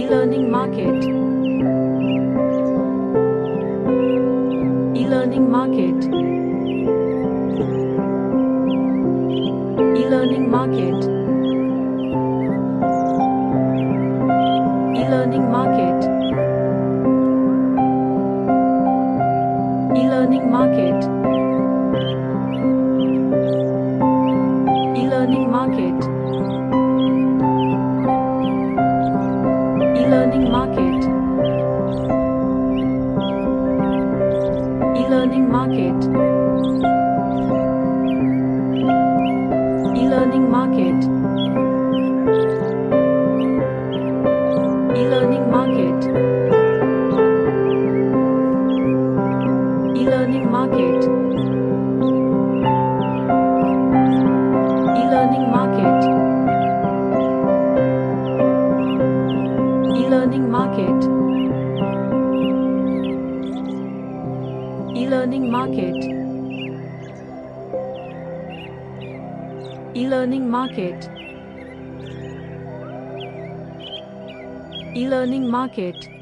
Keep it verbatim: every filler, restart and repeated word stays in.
E-learning market. E-learning market. E-learning market. E-learning market. E-learning market. E-learning market. E-learning market. E-learning market. E-learning market. E-learning market. E-learning market. E-learning market. E-learning market. E-learning market. E-learning market. E-learning market.